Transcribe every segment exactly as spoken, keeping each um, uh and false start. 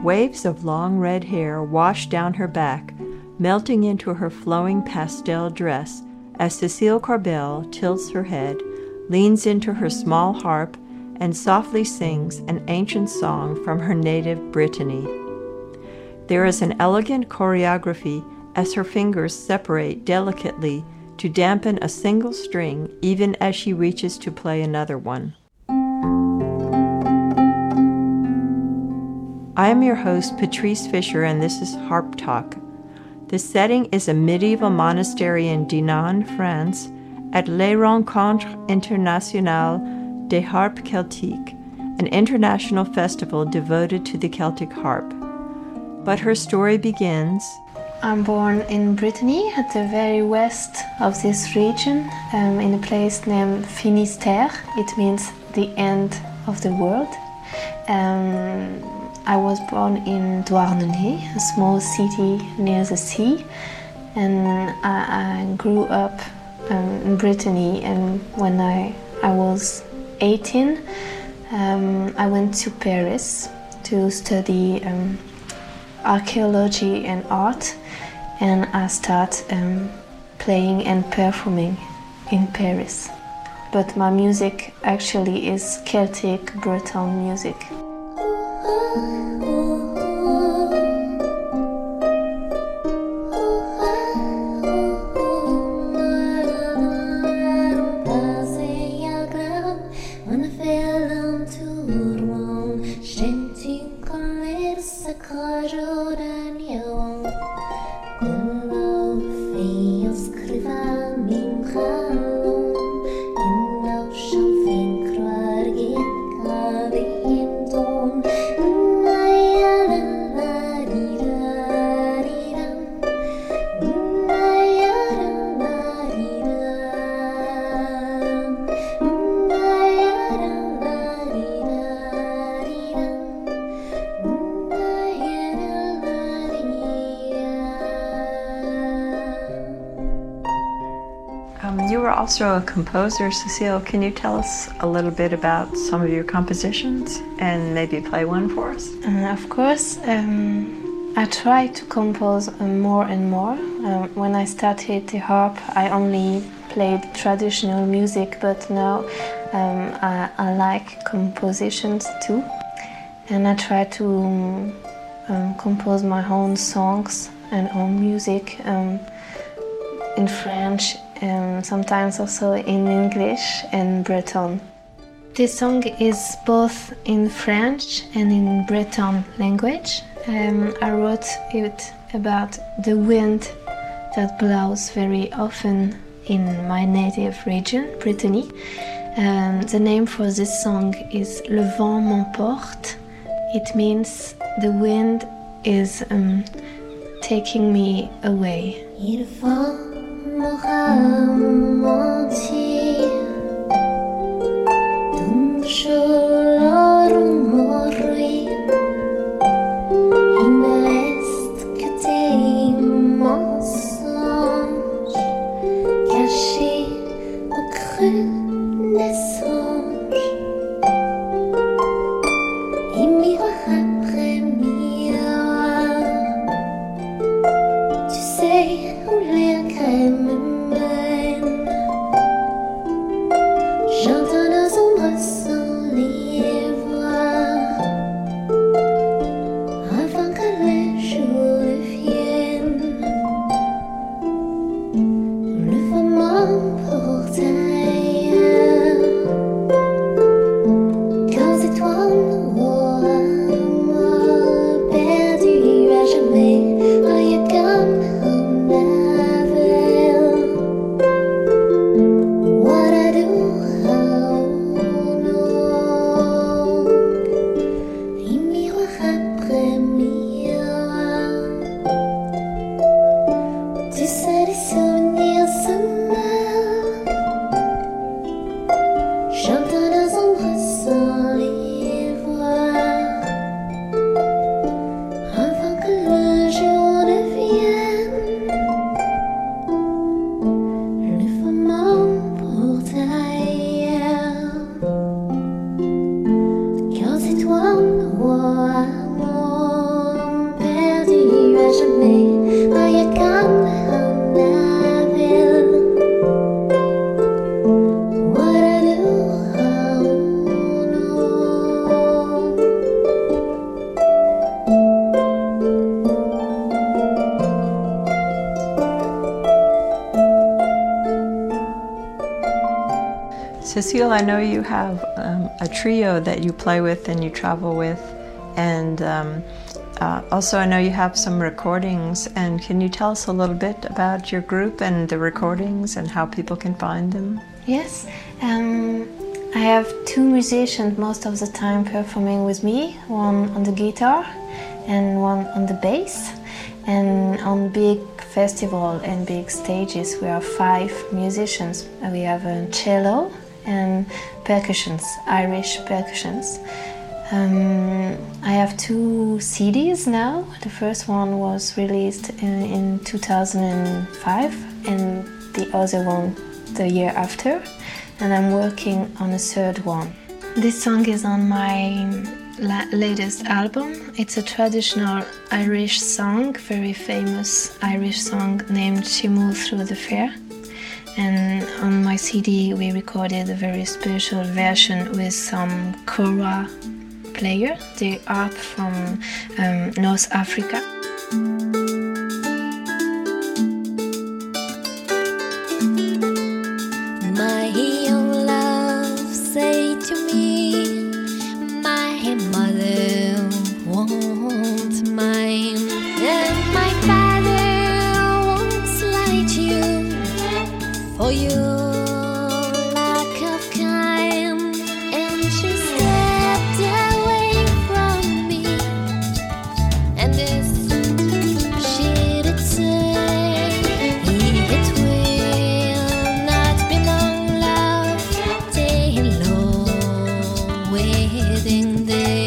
Waves of long red hair wash down her back, melting into her flowing pastel dress as Cécile Corbel tilts her head, leans into her small harp, and softly sings an ancient song from her native Brittany. There is an elegant choreography as her fingers separate delicately to dampen a single string even as she reaches to play another one. I am your host, Patrice Fisher, and this is Harp Talk. The setting is a medieval monastery in Dinant, France, at Les Rencontres Internationales des Harpes Celtiques, an international festival devoted to the Celtic harp. But her story begins. I'm born in Brittany, at the very west of this region, um, in a place named Finistère. It means the end of the world. Um, I was born in Douarnenez, a small city near the sea, and I, I grew up um, in Brittany. And when I, I was eighteen, um, I went to Paris to study um, archaeology and art, and I started um, playing and performing in Paris. But my music actually is Celtic Breton music. You were also a composer, Cécile. Can you tell us a little bit about some of your compositions and maybe play one for us? Uh, of course. Um, I try to compose uh, more and more. Um, when I started the harp, I only played traditional music, but now um, I, I like compositions too. And I try to um, um, compose my own songs and own music um, in French, and sometimes also in English and Breton. This song is both in French and in Breton language. Um, I wrote it about the wind that blows very often in my native region, Brittany. Um, the name for this song is Le vent m'emporte. It means the wind is um, taking me away. Il vent m'aura menti, d'un jour mourir. Il ne reste que des mensonges cachés au creux des songes. Et miroir après miroir, tu sais où les graines me mènent. J'entends nos ombres sans les voir, avant que le jour vienne. Le vent m'emporte ailleurs, quand étoiles noires Cecile, I know you have um, a trio that you play with and you travel with, and um, uh, also I know you have some recordings. And can you tell us a little bit about your group and the recordings and how people can find them? Yes, um, I have two musicians most of the time performing with me, one on the guitar and one on the bass. And on big festival and big stages we are five musicians. We have a cello and percussions, Irish percussions. Um, I have two C Ds now. The first one was released in, in two thousand five and the other one the year after. And I'm working on a third one. This song is on my la- latest album. It's a traditional Irish song, very famous Irish song named She Moved Through the Fair. And on my C D we recorded a very special version with some kora player. They are from um, North Africa. My young love say to me, my mother wants mine, and my father wants like you, for your lack of kind. And she stepped away from me, and this she did say, it will not be long, love, till our wedding day.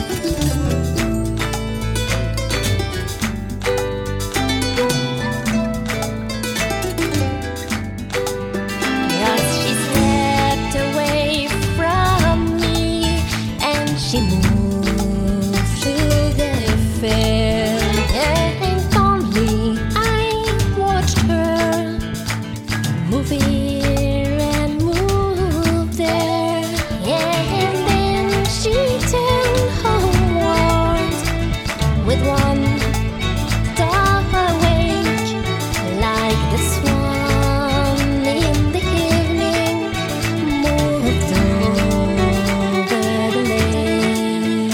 Yes, she stepped away from me, and she moved through the fair. And only I watched her move here and move there. And then she turned homeward with one dark awake, like the swan in the evening moved over the lake.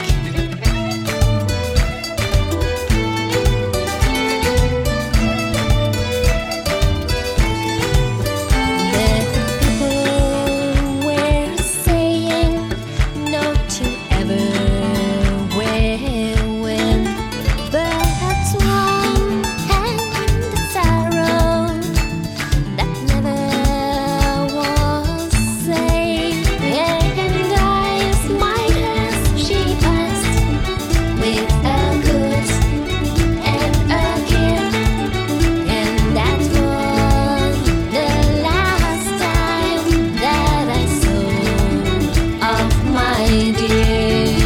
The people were saying no to ever wear when birds one and the sorrow that never was saved. And I smiled as she passed with a good and a gift, and that was the last time that I saw of my dear.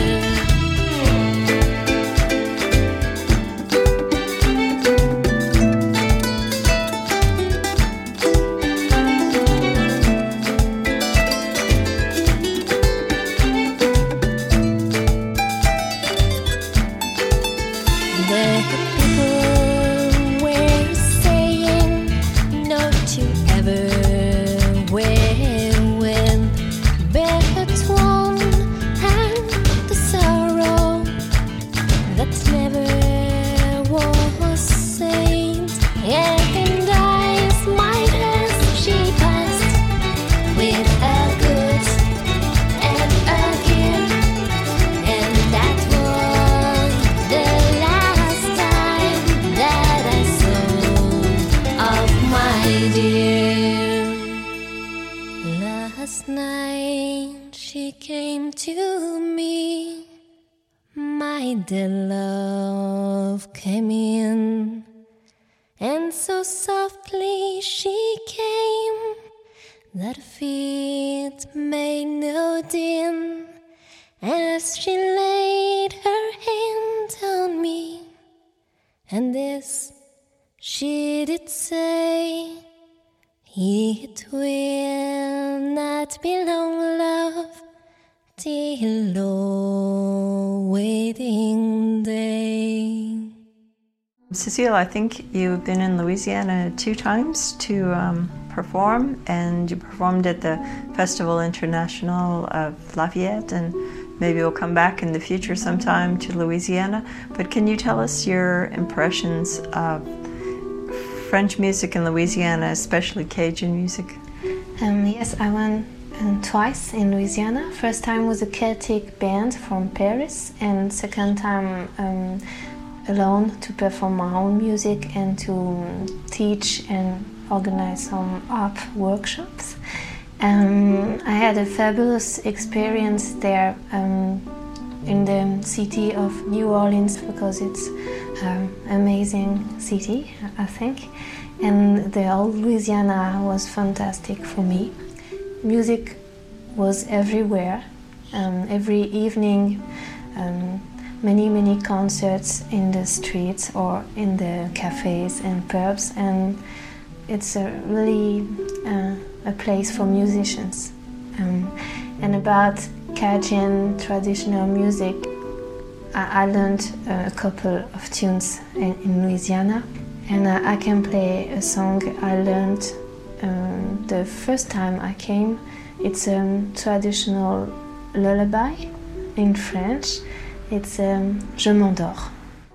The people were saying no to ever wear when birds one and the sorrow that never was saved. And I smiled as she passed with a good and a gift, and that was the last time that I saw of my dear. Last night she came to me, my dear love came in, and so softly she came that feet made no din. As she laid her hand on me, and this she did say, it will not be long, love, till our wedding day. Cecile, I think you've been in Louisiana two times to um, perform, and you performed at the Festival International of Lafayette, and maybe we'll come back in the future sometime to Louisiana. But can you tell us your impressions of French music in Louisiana, especially Cajun music? Um, yes, I went um, twice in Louisiana. First time was a Celtic band from Paris, and second time um, alone to perform my own music and to teach and organize some harp workshops. Um, I had a fabulous experience there um, in the city of New Orleans, because it's an amazing city, I think. And the old Louisiana was fantastic for me. Music was everywhere, um, every evening, um, many, many concerts in the streets or in the cafes and pubs, and it's a really uh, a place for musicians. Um, and about Cajun traditional music, I, I learned a couple of tunes in, in Louisiana, and I, I can play a song I learned um, the first time I came. It's a traditional lullaby in French. It's um, Je m'endors.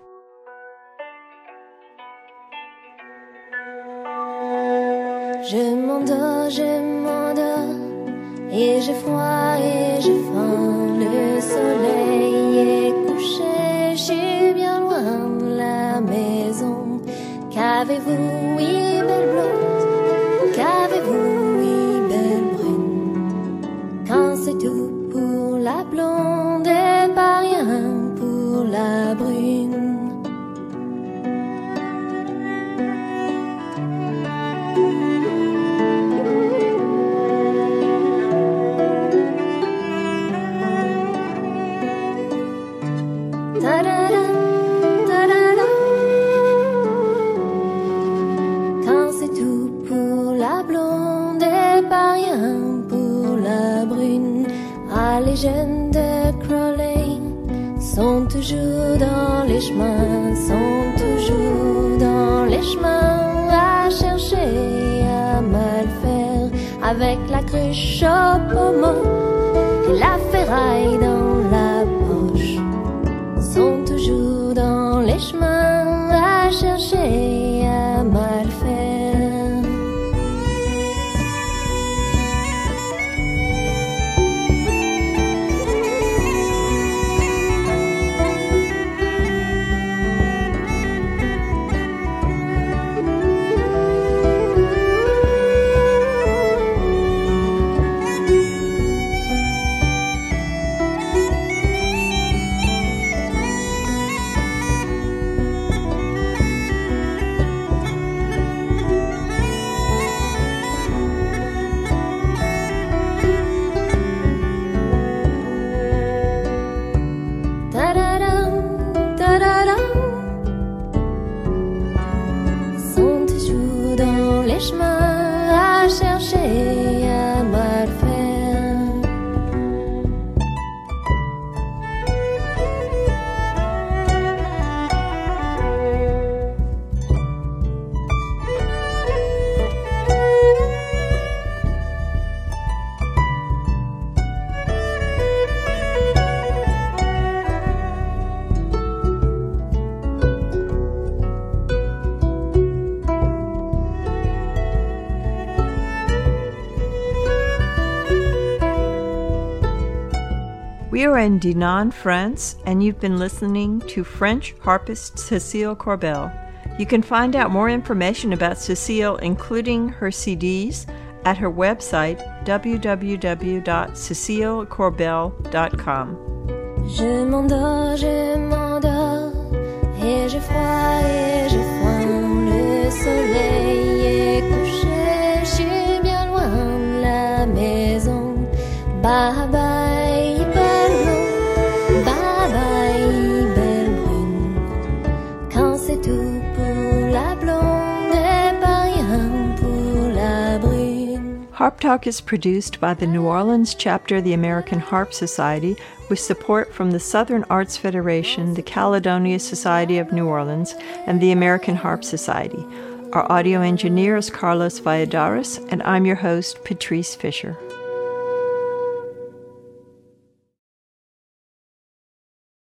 Je m'endors, je m'endors, et j'ai froid et j'ai faim. Le soleil est couché, je suis bien loin de la maison. Qu'avez-vous, oui, belle blonde? Qu'avez-vous, oui, belle brune? Quand c'est tout pour la blonde et pas rien pour la brune. Quand c'est tout pour la blonde et pas rien pour la brune. Ah, les jeunes de Crowley sont toujours dans les chemins, sont toujours dans les chemins à chercher à mal faire, avec la cruche au pommeau et la ferraille dans la poche. Sont toujours dans les chemins à chercher à mal faire. Sont toujours dans les chemins à chercher à mal faire. We are in Dinan, France, and you've been listening to French harpist Cécile Corbel. You can find out more information about Cécile, including her C Ds, at her website w w w dot cecile corbel dot com. Je m'endors, je m'endors, et j'ai froid et j'ai faim. Le soleil est couché, je suis bien loin de la maison. Bye bye, belle blonde, bye bye, belle brune. Quand c'est tout pour la blonde et pas rien pour la brune. Harp Talk is produced by the New Orleans chapter of the American Harp Society with support from the Southern Arts Federation, the Caledonia Society of New Orleans, and the American Harp Society. Our audio engineer is Carlos Valladares, and I'm your host, Patrice Fisher.